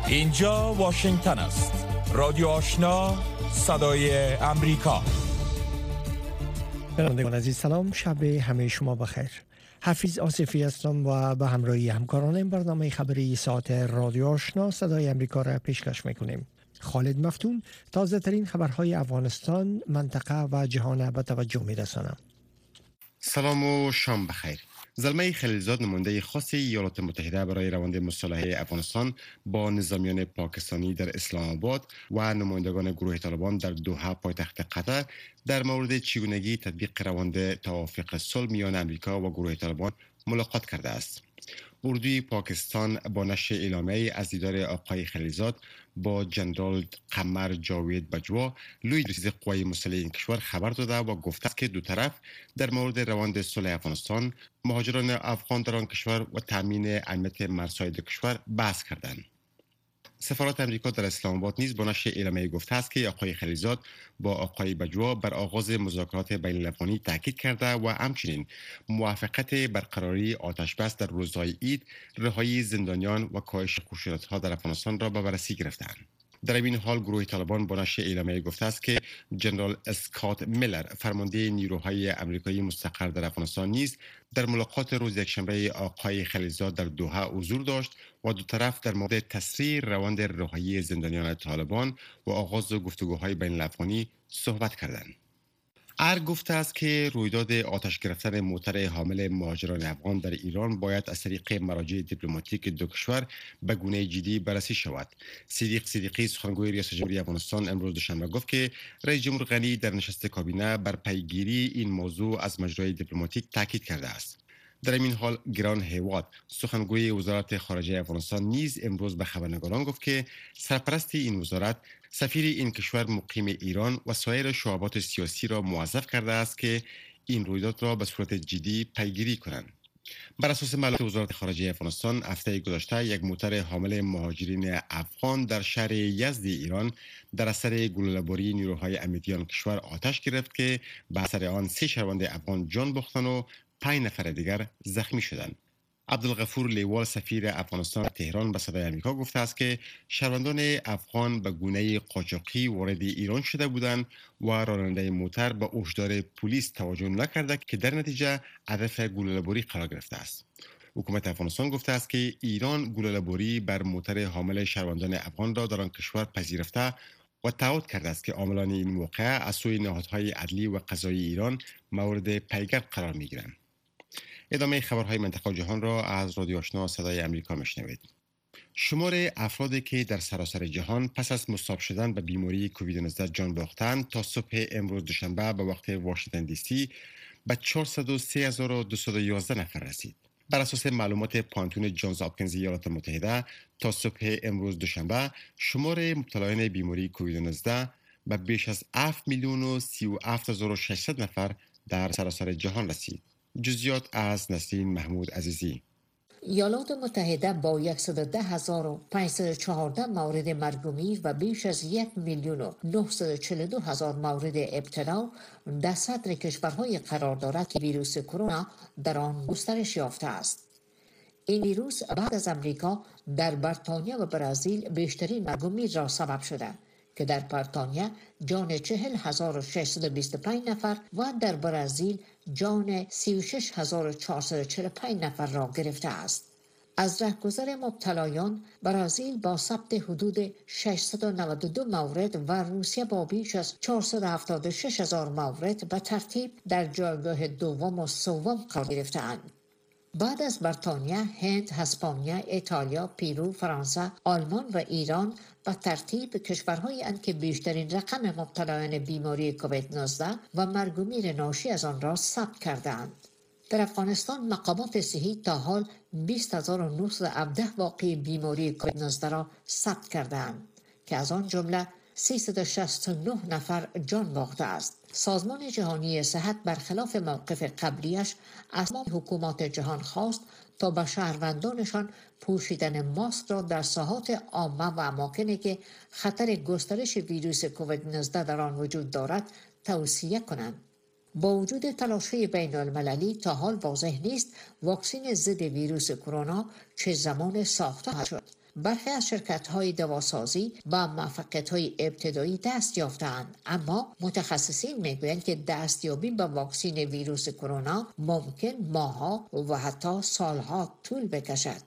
اینجا واشنگتن است. رادیو آشنا، صدای امریکا. شنوندگان عزیز سلام، شب همه شما بخیر. حفیظ آصفی هستم و به همراهی همکارانم برنامه خبری ساعت رادیو آشنا صدای امریکا را پیشکش میکنیم. خالد مفتون تازه ترین خبرهای افغانستان، منطقه و جهان به توجه میرسانم. سلام و شام بخیر. زلمه خلیلزاد نماینده خاص ایالات متحده برای روند مصالحه افغانستان با نظامیان پاکستانی در اسلام آباد و نمایندگان گروه طالبان در دوحه پایتخت قطر در مورد چگونگی تطبیق روند توافق صلح میان امریکا و گروه طالبان ملاقات کرده است. اردوی پاکستان با نشر اعلامیه از دیدار آقای خلیلزاد با جنرال قمر جاوید بجوا لوی رئیس قوای مسلح این کشور خبر داده و گفته است که دو طرف در مورد روند صلح افغانستان، مهاجران افغان در آن کشور و تامین امنیت مرزهای کشور بحث کردند. سفارت امریکا در اسلام آباد نیز با نشر اعلامیه گفته است که آقای خلیلزاد با آقای بجوا بر آغاز مذاکرات بین الافغانی تاکید کرده و همچنین موافقت برقراری آتش بس در روزهای عید، رهایی زندانیان و کاهش خشونت‌ها در افغانستان را به بررسی گرفتند. در این حال گروه طالبان با نشر اعلامیه گفته است که جنرال اسکات میلر فرمانده نیروهای آمریکایی مستقر در افغانستان نیز در ملاقات روز یکشنبه آقای خلیلزاد در دوحه حضور داشت و دو طرف در مورد تسریع روند رهایی زندانیان طالبان و آغاز گفتگوهای بین الافغانی صحبت کردند. ارگ گفته است که رویداد آتش گرفتن موتر حامل مهاجران افغان در ایران باید از طریق مراجع دیپلماتیک دو کشور به گونه جدی بررسی شود. صدیق صدیقی سخنگوی ریاست جمهوری افغانستان امروز دوشنبه گفت که رئیس جمهور غنی در نشست کابینه بر پیگیری این موضوع از مجرای دیپلماتیک تاکید کرده است. در این حال گران هیواد سخنگوی وزارت خارجه افغانستان نیز امروز به خبرنگاران گفت که سرپرست این وزارت سفیر این کشور مقیم ایران و سایر شعبات سیاسی را موظف کرده است که این رویداد را به صورت جدی پیگیری کنند. بر اساس معلومات وزارت خارجه افغانستان هفته گذشته یک موتر حامل مهاجرین افغان در شهر یزد ایران در اثر گلوله‌باری نیروهای امنیتی آن کشور آتش گرفت که به اثر آن 3 شهروند افغان جان باختند و 5 نفر دیگر زخمی شدند. عبدالغفور لیوال سفیر افغانستان تهران به صدای آمریکا گفته است که شهروندان افغان به گونه قاچاقی وارد ایران شده بودند و راننده موتر به هشدار پلیس توجه نکرده که در نتیجه هدف گلوله‌باری قرار گرفته است. حکومت افغانستان گفته است که ایران گلوله‌باری بر موتر حامل شهروندان افغان را در آن کشور پذیرفته و تعهد کرده است که عاملان این موقعه از سوی نهادهای عدلی و قضایی ایران مورد پیگرد قرار می‌گیرند. ادامه خبرهای منطقه و جهان را از رادیو آشنا صدای امریکا میشنوید. شمار افرادی که در سراسر جهان پس از مصاب شدن به بیماری کووید 19 جان باختند تا صبح امروز دوشنبه به وقت واشنگتن دی سی به 403,211 نفر رسید. بر اساس معلومات پانتون جانز هاپکینز ایالات متحده تا صبح امروز دوشنبه شمار مبتلایان بیماری کووید 19 به بیش از 7,037,600 نفر در سراسر جهان رسید. جزئیات از نسرین محمود عزیزی. ایالات متحده با 110,514 مورد مرگومیر و بیش از 1,942,000 مورد ابتلا در صدر کشورهای قرار دارد که ویروس کرونا در آن گسترش یافته است. این ویروس بعد از امریکا در بریتانیا و برزیل بیشترین مرگومیر را سبب شده که در بریتانیا جان 40,625 نفر و در برزیل جان 36,445 نفر را گرفته است. از رهگذر مبتلایان برزیل با ثبت حدود 692 مورد و روسیه با بیش از 476,000 مورد به ترتیب در جایگاه دوم و سوم قرار گرفته‌اند. بعد از بریتانیا، هند، اسپانیا، ایتالیا، پیرو، فرانسه، آلمان و ایران به ترتیب کشورهایی اند که بیشترین رقم مبتلایان بیماری کووید 19 و مرگومیر ناشی از آن را ثبت کردند. در افغانستان مقامات صحی تا حال 20,917 واقعه بیماری کووید 19 را ثبت کردند که از آن جمله 369 نفر جان باخته است. سازمان جهانی صحت برخلاف موقف قبلیش از تمام حکومات جهان خواست تا به شهروندانشان پوشیدن ماسک را در ساحات عامه و اماکنی که خطر گسترش ویروس کووید 19 در آن وجود دارد توصیه کنند. با وجود تلاش‌های بین‌المللی تا حال واضح نیست واکسن ضد ویروس کرونا چه زمان ساخته شد برخی از شرکت‌های دواسازی با موفقیت‌های ابتدایی دست یافته‌اند، اما متخصصین میگویند که دستیابی به واکسن ویروس کرونا ممکن ماه‌ها و حتی سال‌ها طول بکشد.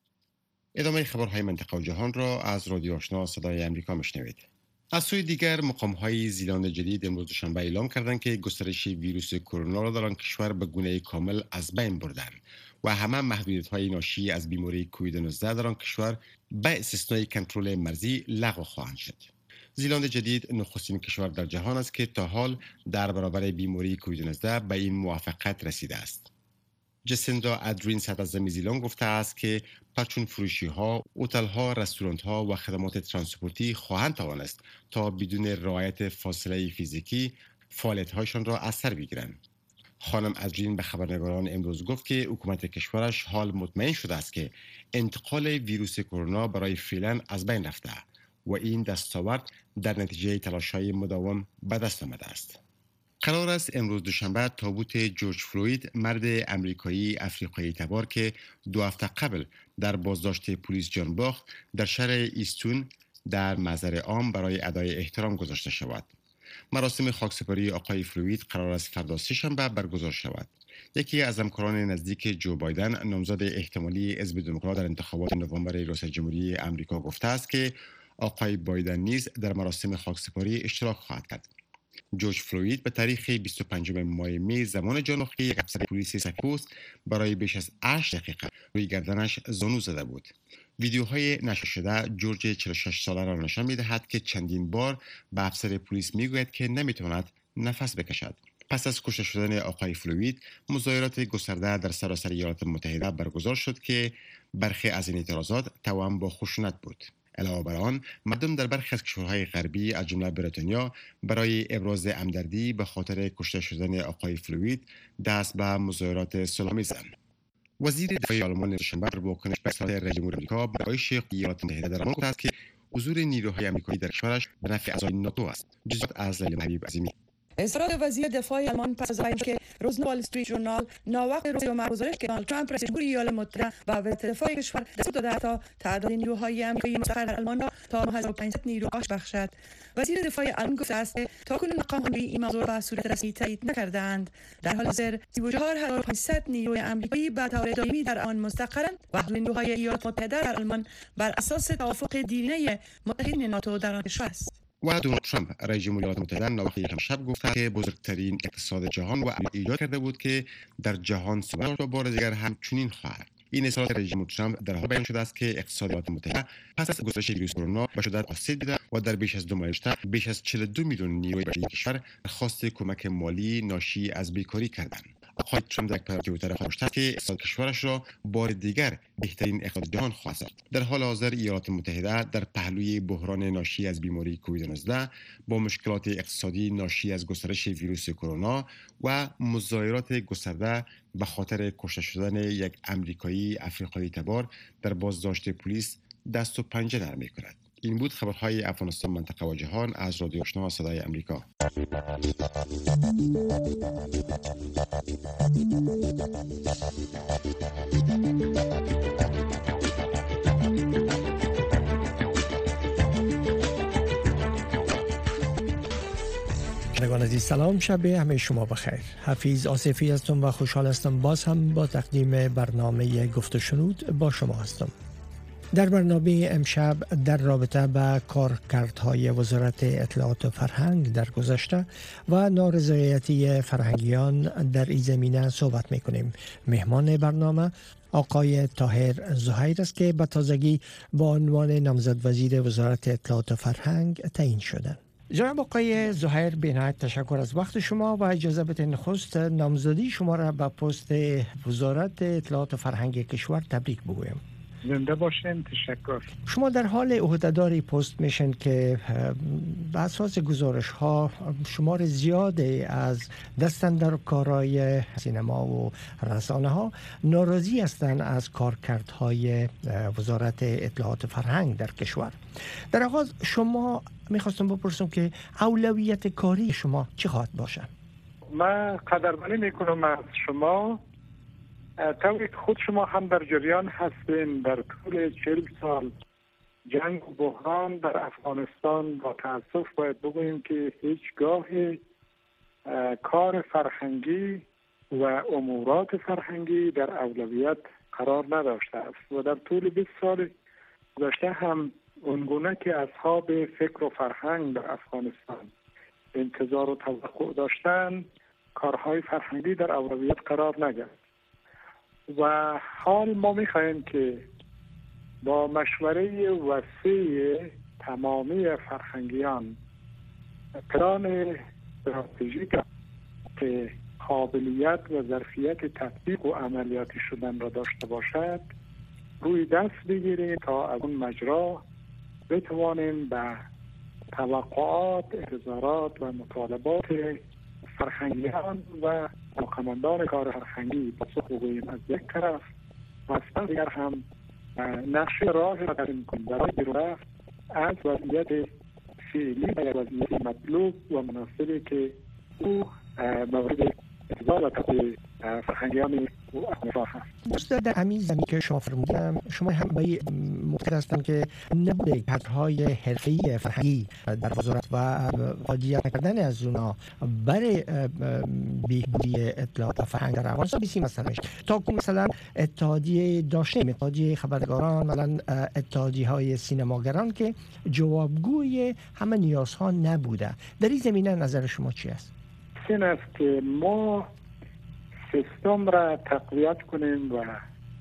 ادامه خبرهای منطقه و جهان را از رادیو آشنا صدای امریکا میشنوید. از سوی دیگر مقام‌های زیلند جدید امروز دوشنبه اعلام کردند که گسترش ویروس کرونا را در آن کشور به گونه کامل از بین بردند و همه محدودیت‌های ناشی از بیماری کووید 19 در آن کشور به استثنای کنترل مرزی لغو خواهند شد. زیلند جدید نخستین کشور در جهان است که تا حال در برابر بیماری کووید 19 به این موفقیت رسیده است. جسیندا ادرین صدراعظم زیلند گفته است که پرچون فروشی ها، هتل ها، رستوران ها و خدمات ترانسپورتی خواهند توانست تا بدون رعایت فاصله فیزیکی فعالیت هایشان را از سر بگیرند. خانم ادرین به خبرنگاران امروز گفت که حکومت کشورش حال مطمئن شده است که انتقال ویروس کرونا برای فعلا از بین رفته و این دستاورد در نتیجه تلاش‌های مداوم به دست آمده است. قرار است امروز دوشنبه تابوت جورج فلوید، مرد امریکایی افریقایی تبار که 2 هفته قبل در بازداشت پلیس جان باخت در شهر ایستون در محضر عام برای ادای احترام گذاشته شود. مراسم خاکسپاری آقای فلوید قرار است فردا سه‌شنبه برگزار شود. یکی از همکاران نزدیک جو بایدن، نامزد احتمالی حزب دموکرات در انتخابات نوامبر ریاست جمهوری آمریکا، گفته است که آقای بایدن نیز در مراسم خاکسپاری اشتراک خواهد کرد. جورج فلوید به تاریخ 25 ماه می زمان جانباختی یک افسر پلیس سفید برای بیش از 8 دقیقه روی گردنش زانو زده بود. ویدیوهای نشر شده جورج 46 ساله را نشان می‌دهد که چندین بار به افسر پلیس میگوید که نمیتواند نفس بکشد. پس از کشته شدن آقای فلوید، مظاهرات گسترده در سراسر ایالات متحده برگزار شد که برخی از این اعتراضات توأم با خشونت بود. علاوه بر آن، مردم در برخی از کشورهای غربی از جمله بریتانیا برای ابراز همدردی به خاطر کشته شدن آقای فلوید دست به مظاهرات صلح‌آمیز زدند. وزیر دفاع آلمان دوشنبه در واکنش به اصرار رئیس جمهور آمریکا برای شیوع ایالات متحده در آلمان گفته است که حضور نیروهای آمریکایی در کشورش به نفع اعضای ناتو است. جزئیات از لیلا حبیب عظیمی. اصرار وزیر دفاع آلمان پس از اینکه روزنامه وال استریت ژورنال ناوقت روز جمعه گزارش که دونالد ترامپ رئیس جمهور ایالات متحده و وزیر دفاع کشور دستور داده تا تعداد نیروهای آمریکایی مستقر در آلمان را تا 9500 نیرو کاهش بخشد. وزیر دفاع آلمان گفته است تاکنون مقام‌ها این موضوع به صورت رسمی تایید نکرده‌اند. در حال حاضر 34500 نیروی آمریکایی به طور دائمی در آن مستقرند و نیروهای ایالات متحده در آلمان بر اساس توافق دیرینه متحدین ناتو در آن کشور است. و دونالد ترامپ رئیس جمهور ایالات متحده ناوقت یکم شب گفت که بزرگترین اقتصاد جهان و ایجاد کرده بود که در جهان ثبات و بار دیگر هم چنین خواهد. این اظهارات رئیس جمهور ترامپ در حال بیان شده است که اقتصاد ایالات متحده پس از گسترش ویروس کرونا به شدت آسیب دیده و در بیش از 2 ماه بیش از 42 میلیون نیروی بشری کشور درخواست کمک مالی ناشی از بیکاری کردند. آقای ترامپ در پیام توییتر نوشته است که اقتصاد کشورش را بار دیگر بهترین اقتصاد جهان خواهد ساخت. در حال حاضر ایالات متحده در پهلوی بحران ناشی از بیماری کووید 19 با مشکلات اقتصادی ناشی از گسترش ویروس کرونا و مظاهرات گسترده به خاطر کشته شدن یک امریکایی افریقایی تبار در بازداشت پلیس دست و پنجه نرم می‌کند. این بود خبرهای افغانستان، منطقه و جهان از رادیو آشنا صدای امریکا. شنوندگان عزیز سلام، شب همه شما بخیر. حفیظ آصفی هستم و خوشحال هستم باز هم با تقدیم برنامه گفت و شنود با شما هستم. در برنامه امشب در رابطه با کارکردهای وزارت اطلاعات و فرهنگ در گذشته و نارضایتی فرهنگیان در این زمینه صحبت میکنیم. مهمان برنامه آقای طاهر زهیر است که به تازگی با عنوان نامزد وزیر وزارت اطلاعات و فرهنگ تعیین شدند. جناب آقای زهیر، بینهایت تشکر از وقت شما و اجازه بدین نخست نامزدی شما را به پست وزارت اطلاعات و فرهنگ کشور تبریک بگویم. زنده باشین. تشکر. شما در حال عهدهداری پست میشن که به اساس گزارش ها شمار زیادی از دستاندرکارای سینما و رسانه ها ناراضی هستند از کارکردهای وزارت اطلاعات و فرهنگ در کشور. در آغاز شما میخواستم بپرسم که اولویت کاری شما چی خواهد باشه؟ من قدردانی میکنم از شما، طوری که خود شما هم در جریان هستین. در طول 40 سال جنگ و بحران در افغانستان با تأسف باید بگوییم که هیچگاه کار فرهنگی و امورات فرهنگی در اولویت قرار نداشته است و در طول 20 سال گذشته هم اونگونه که اصحاب فکر و فرهنگ در افغانستان انتظار و توقع داشتن، کارهای فرهنگی در اولویت قرار نگرفت و حال ما می‌خواهیم که با مشوره وسیع تمامی فرهنگیان پلان استراتژیک که قابلیت و ظرفیت تطبیق و عملیاتی شدن را داشته باشد روی دست بگیریم تا از اون مجرا بتوانیم به توقعات، انتظارات و مطالبات فرهنگیان و علاقه‌مندان کار فرهنگی پاسخ بگوییم از یک طرف و از دیگر هم نقشه راه را تعیین کنیم برای بیرون رفت از وضعیت فعلی و وضعیت مطلوب و مناسبی که او مورد انتظار و تقوی فرهنگیان او افغانستان هست. دوست در همین زمین که شما فرمودم، شما هم به معتقد هستند که نبوده کادرهای حرفه‌ای فرهنگی در وزارت و فعالیت کردن از اونا برای بهبودی اطلاعات و فرهنگ در افغانستان بسیار مسئله میشه. تا که مثلا اتحادیه داشتیم، اتحادیه خبرنگاران، مثلا اتحادیه‌های سینماگران که جوابگوی همه نیازها نبوده. در این زمینه نظر شما چی است؟ این است که ما سیستم را تقویت کنیم و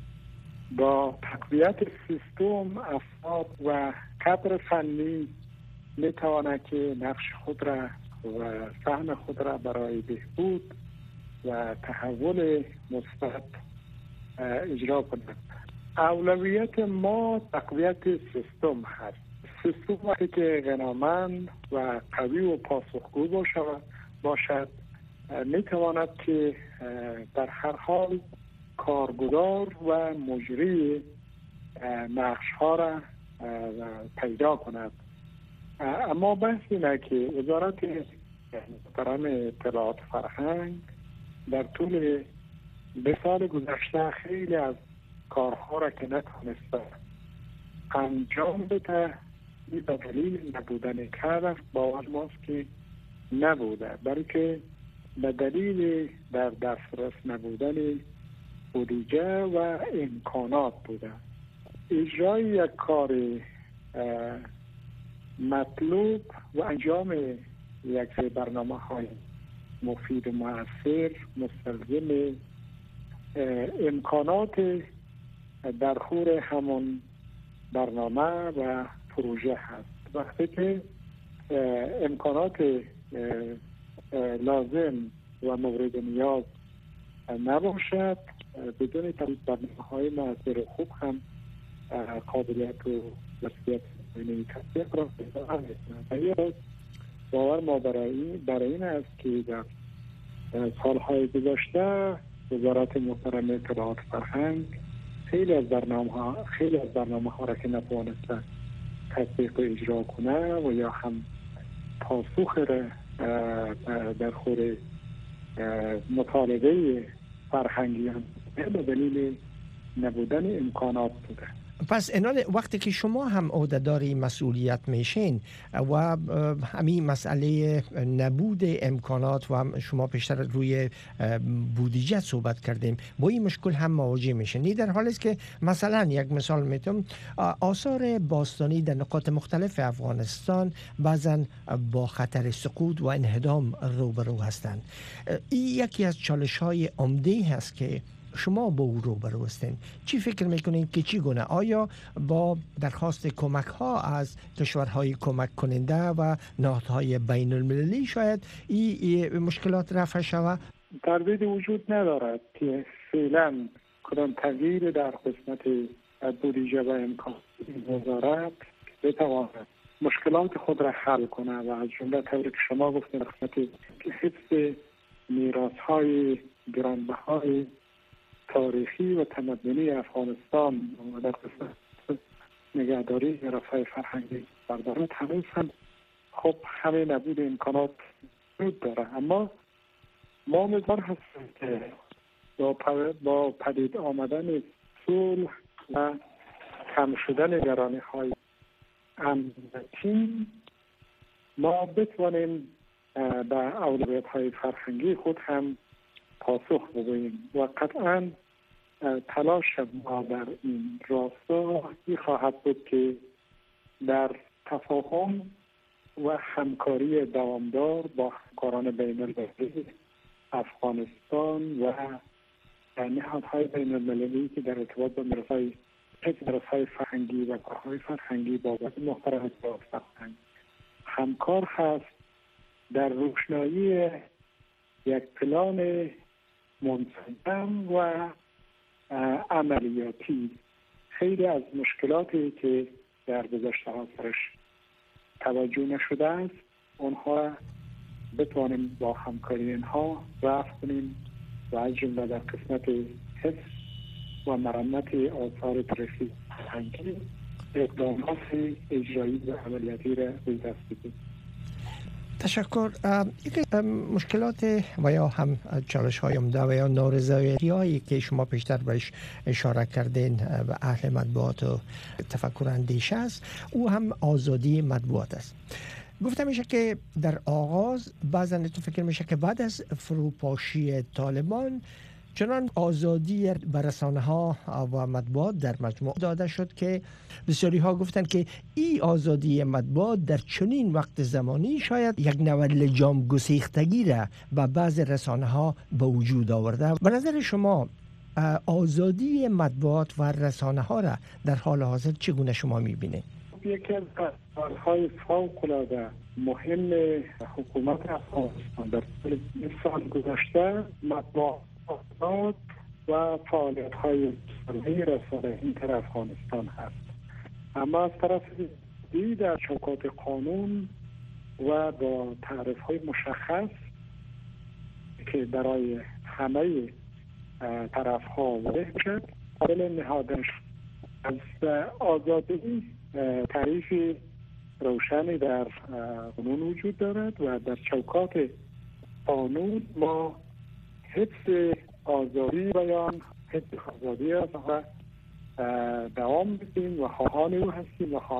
با تقویت سیستم افراد و کادر فنی میتواند که نقش خود را و سهم خود را برای بهبود و تحول مثبت اجرا کند. اولویت ما تقویت سیستم هست. سیستم وقتی که غنامند و قوی و پاسخگو باشد میتواند که در هر حال کارگزار و مجری نقش ها را پیدا کند. اما بحث اینه که وزارت محترم اطلاعات فرهنگ در طول 2 سال گذشته خیلی از کارها را که نتونسته انجام بده به دلیل نبودن کادر باور ماست که نبوده، بلکه به دلیل در دسترس نبودن بودجه و امکانات بوده. اجرای یک کار مطلوب و انجام یک برنامه های مفید و مؤثر مستلزم امکانات در خور همون برنامه و پروژه هست. وقتی که امکانات لازم و مورد نیاز نباشد، بدون تبدیل برنامه‌های مؤثر خوب هم قابلیت و وضعیت تطبیق را پیدا نمی‌کند. باور ما برای این است که در سالهای گذشته وزارت محترم اطلاعات فرهنگ خیلی از برنامه‌ها را که نتوانسته تطبیق و اجرا کنه و یا هم پاسخ را در خور مطالبه فرهنگیان به دلیل نبودن امکانات بوده. پس انال وقتی که شما هم عهده‌دار مسئولیت میشین و همین مسئله نبود امکانات و هم شما پیشتر روی بودجه صحبت کردیم، با این مشکل هم مواجه میشین. در حالی است که مثلا یک مثال میتونم، آثار باستانی در نقاط مختلف افغانستان بعضا با خطر سقوط و انهدام روبرو هستند. این یکی از چالش‌های عمده هست که شما با او روبرو هستین. چی فکر میکنین که چی گونه؟ آیا با درخواست کمک ها از کشورهای کمک کننده و نهادهای بین المللی شاید این مشکلات رفع شود؟ تردید وجود ندارد که فعلا کدام تغییر در قسمت بودجه و امکانات وزارت بتواند مشکلات خود را حل کنه و از جمله طوری که شما گفتید قسمت حفظ میراث‌های گرانبهای تاریخی و تمدنی افغانستان و در قسمت نگهداری میراث‌های فرهنگی بردارد هنوز هم خب همه نبود امکانات وجود داره. اما ما امیدوار هستیم که با پدید آمدن صلح و کم شدن نگرانی‌های امنیتی ما بتوانیم به اولویت‌های فرهنگی خود هم پاسخ بدهیم و قطعاً تلاش ما در این راستا خواهد بود که در تفاهم و همکاری دوامدار با همکاران بین‌المللی افغانستان و نهادهای بین‌المللی که در ارتباط با میراث‌های فرهنگی و کارهای فرهنگی با وضع محترم فرهنگ همکار هست در روشنایی یک پلان منسجم و عملیاتی. خیلی از مشکلاتی که در گذشته ها سرش توجه نشده است اونها بتوانیم با همکاری اینها رفع کنیم و از جمله در قسمت حفظ و مرمت آثار تاریخی فرهنگی اقدامات اجرایی و عملیاتی را روی دست بدهیم. تشکر. یکی مشکلات و یا هم چالش های عمده و یا نارضایتی هایی که شما پیشتر بهش اشاره کردین و اهل مطبوعات و تفکر اندیشه است، او هم آزادی مطبوعات است. گفته میشه که در آغاز بعضا تو فکر میشه که بعد از فروپاشی طالبان چنان آزادی بر رسانه ها و مطبوعات در مجموع داده شد که بسیاری ها گفتن که این آزادی مطبوعات در چنین وقت زمانی شاید یک نوع لجام گسیختگی را به بعض رسانه ها به وجود آورده. به نظر شما آزادی مطبوعات و رسانه ها را در حال حاضر چگونه شما میبینید؟ یکی از کارهای فوق‌العاده مهم حکومت افغانستان در سال گذشته مطبوعات و فعالیت‌های رسانه‌ای در افغانستان هست. اما از طرف دیگه در چوکات قانون و با تعریف‌های مشخص که برای همه طرف‌ها واضح شد، قابل نهادش از آزادی تعریف روشنی در قانون وجود دارد و در چوکات قانون ما حفظ آزادی بیان، حفظ آزادی است و دوام بدیم و خواهان او هستیم و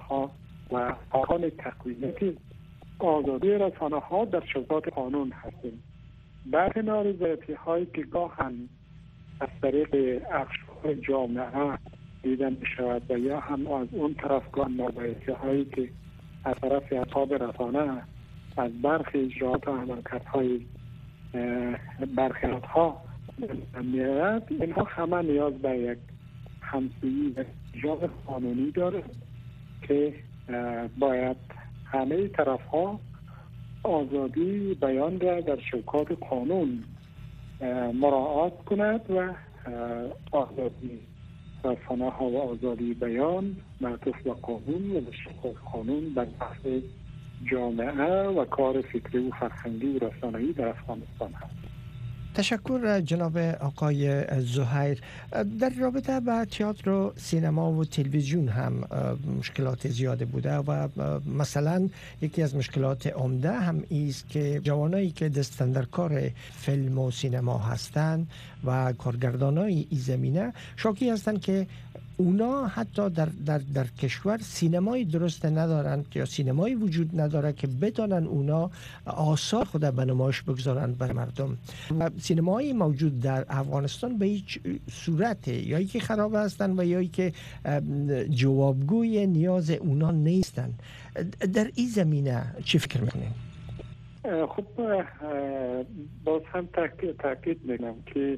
خواهان تقویت آزادی رسانه ها در چوکات قانون هستیم. برخی نارضایتی هایی که گاهن از طریق اقشار جامعه دیدن می شود و یا هم از اون طرف گاه نارضایتی هایی که از طرف اصحاب رسانه از برخی اجراعات و عملکرد های برخیات ها میاد، اینها همه نیاز به یک همسویی و اجرای قانونی داره که باید همه طرف ها آزادی بیان را در چوکات قانون مراعات کند و آزادی رسانه ها و آزادی بیان معطوف به قانون و در چوکات قانون در بحث جامعه و کار فکری و فرهنگی و رسانه‌ای در افغانستان هست. تشکر جناب آقای زهیر. در رابطه با تئاتر و سینما و تلویزیون هم مشکلات زیاده بوده و مثلا یکی از مشکلات عمده هم است که جوانایی که دستن در کار فیلم و سینما هستند و کارگردانای این زمینه شاکی هستند که اونا حتی در کشور سینمایی درست ندارن یا سینمایی وجود نداره که بتونن اونا آثار خود به نمایش بگذارن بر مردم. و سینمایی موجود در افغانستان به هیچ صورت یا ای که خراب هستن و یا ای که جوابگوی نیاز اونا نیستن. در این زمینه چی فکر میکنین؟ خب باز هم تاکید میکنم که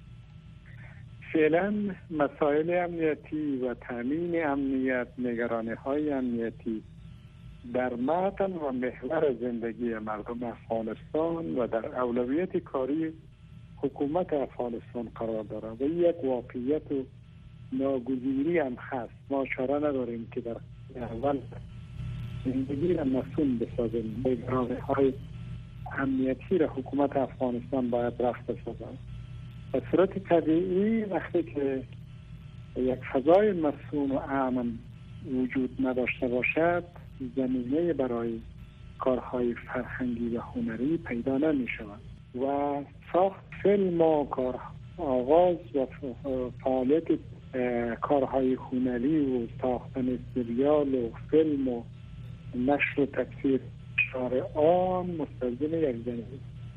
فعلا مسائل امنیتی و تامین امنیت، نگرانی‌های امنیتی در متن و محور زندگی مردم افغانستان و در اولویت کاری حکومت افغانستان قرار دارد و یک واقعیت و ناگزیری هم هست. ما چاره نداریم که در اول زندگی را مسئول بسازیم. نگرانی‌های امنیتی را حکومت افغانستان باید رفع بسازد. به صورت طبیعی وقتی که یک فضای مسئول و امن وجود نداشته باشد، زمینه برای کارهای فرهنگی و هنری پیدا نمی شود و ساخت فیلم و کار آغاز و فعالیت کارهای هنری و ساختن سریال و فیلم و نشر و تفسیر اشعار عام مستلزم یک زندگی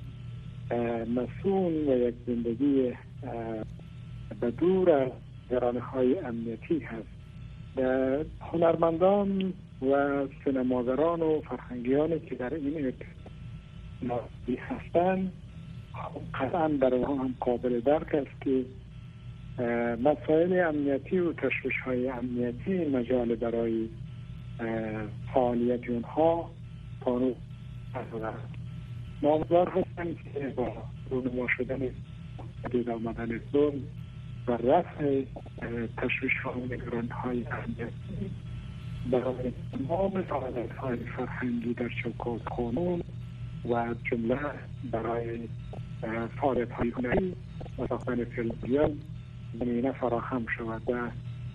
مسئول و یک زندگی بدور از گرانه‌های امنیتی هست. هنرمندان و سینماگران و فرهنگیانی که در این نازی هستند قطعا برای هم قابل درک است که مسائل امنیتی و تشویش‌های امنیتی مجال برای فعالیت اونها قانون هست. نامدار هستند که با رونما شدن پدید آمدن ظلم و رفع تشویش‌ها و نگرانی‌های امنیتی برای تمام فعالیت‌های فرهنگی در چوکات قانون و جمله برای فعالیت‌های هنری و ساختن فیلم زمینه فراهم شود و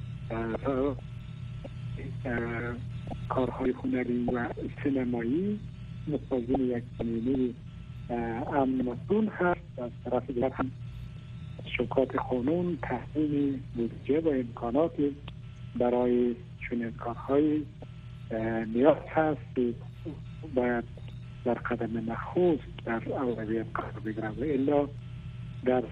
کارهای هنری و سینمایی مستلزم یک زمینه امن مسئول هست. از طرف دیگر هم شوکات قانون تحسین بودجه و امکانات برای چنین کارهای نیاز هست که باید در قدم نخست در اولویت قرار بگیرد و الا در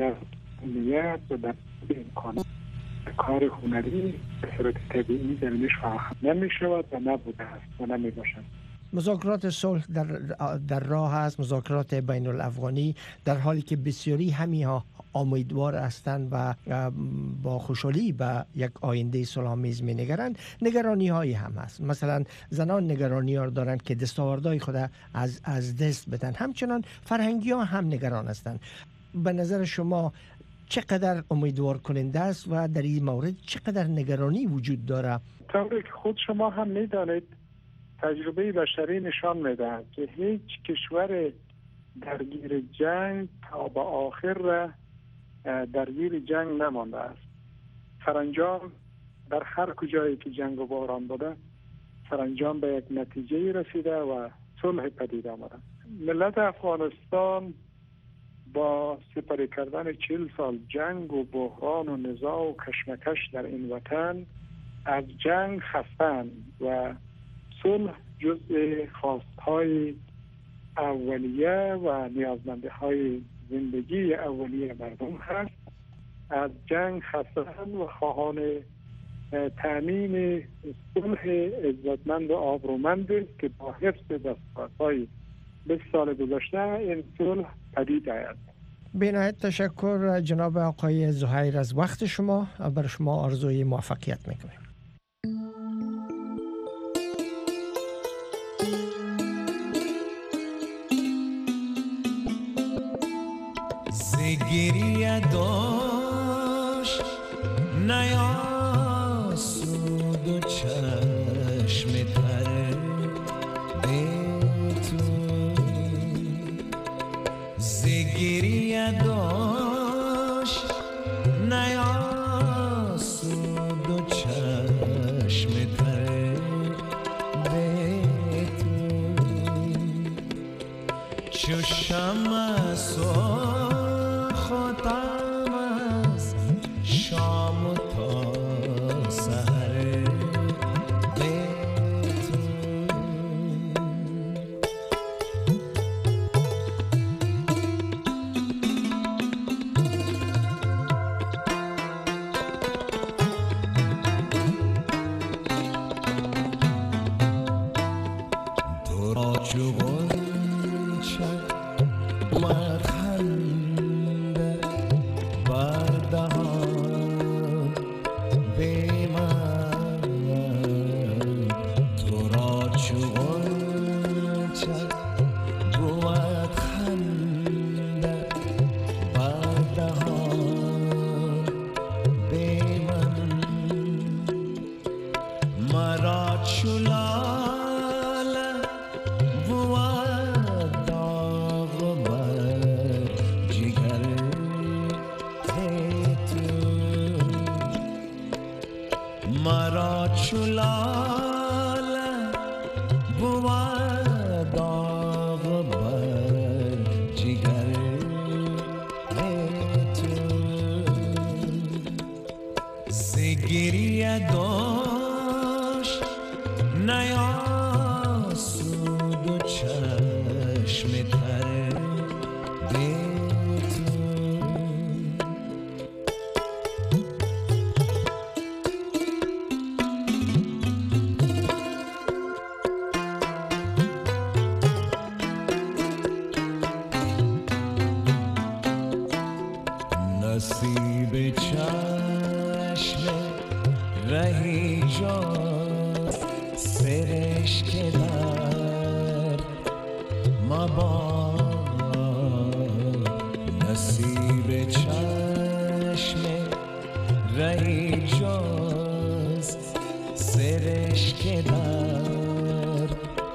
نیت و در امکانات کار هنری به صورت طبیعی زمینش فراهم نمی شود و نبوده است و نمی باشد. مذاکرات صلح در راه است، مذاکرات بین الافغانی، در حالی که بسیاری همیها امیدوار هستند و با خوشحالی به یک آینده صلح‌آمیز می‌نگرند. نگرانی هایی هم هست. مثلا زنان نگرانی ها دارند که دستاوردهای خود از دست بدن. همچنان فرهنگی ها هم نگران هستند. به نظر شما چقدر امیدوار کننده است و در این مورد چقدر نگرانی وجود داره؟ طوری که خود شما هم می‌دانید تجربه بشری نشان می‌دهد که هیچ کشور درگیر جنگ تا به آخر درگیر جنگ نمانده است. سرانجام در هر کجایی که جنگ و بحران بوده سرانجام به یک نتیجه رسیده و صلح پدید آمده. ملت افغانستان با سپری کردن 40 سال جنگ و بحران و نزاع و کشمکش در این وطن از جنگ خستند و صلح جزء خواستهای اولیه و نیازمندی‌های زندگی اولیه مردم هست. از جنگ خستند و خواهان تأمین صلح عزتمند و آبرومند که با حفظ دستاوردهای 20 سال گذشته این صلح پدید آید. بنهایت تشکر جناب آقای زهیر از وقت شما. برای شما آرزوی موفقیت میکنیم. گریه داشت نیاسود و چشم تره به تو زگریه داشت نیاسود و چشم تره به تو چشم خودم از شام تا سحر به تو تو را چوبان چه زگریه داشت نیاسود و چشم تره نصیب چشم رهی جاست سرش که در مباد نصیب چشم رهی جاست سرش که در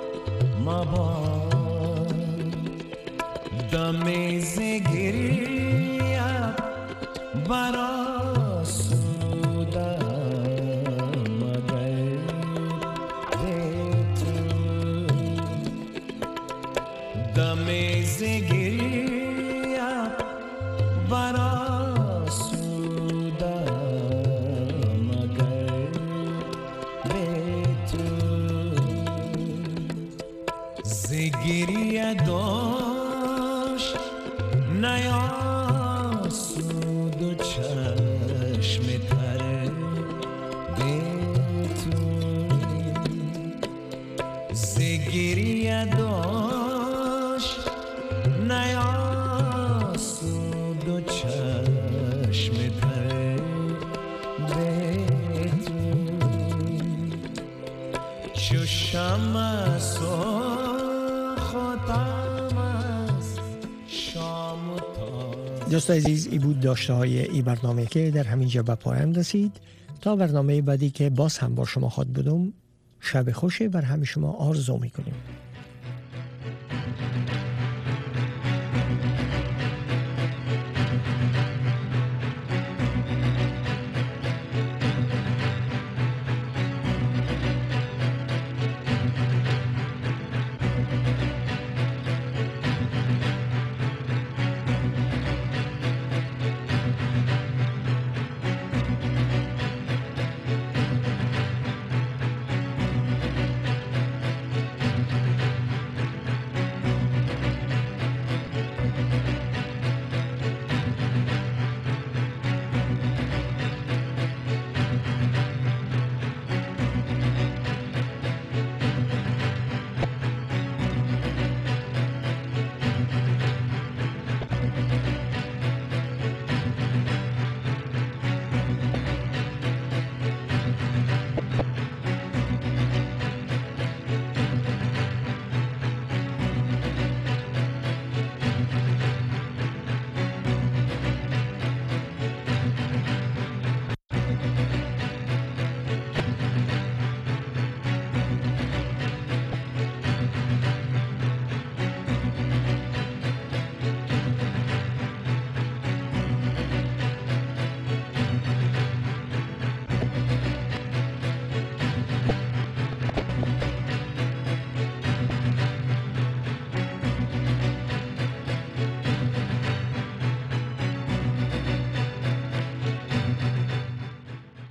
مباد دم زگری برا سودم مگر تو دم زگریم برا سودم مگر تو زگریه داشت نیاسود و چشم تره به تو زگریه داشت نیاسود و چشم تره به تو چو شمع سرخاتم از شام و دوست عزیز، ای بود داشته های ای برنامه که در همینجا به پایان رسید. تا برنامه بعدی که باز هم با شما خواهد بودم، شب خوشی بر همه شما آرزو میکنیم.